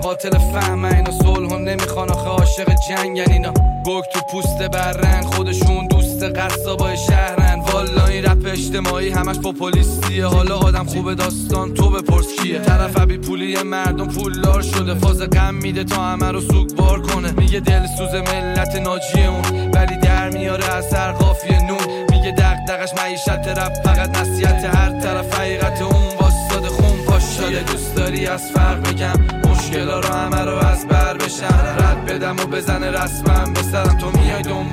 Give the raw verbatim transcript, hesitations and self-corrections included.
قاتل فهم اینا صلح و نمیخوان آخه عاشق جنگن اینا گرگ تو پوست برن خودشون دوست قصابای شهرن والا این رپ اجتماعی همش پاپولیستیه حالا آدم خوبه داستان تو بپرس کیه طرف بی پولی مردم پولدار شده فاز غم میده تا همه رو سوگوار کنه میگه دل سوز ملت ناجیه اون ولی در میاره از هر قافیه نون میگه دغدغش معیشت رپ فقط نصیحت هر طرف حقیقت اون واسطه خون پاش شده دوست داری از فرق بگم مشکلا رو همه رو از بر بشم رد بدم و بزنه رسمم به سرم تو میای دنبال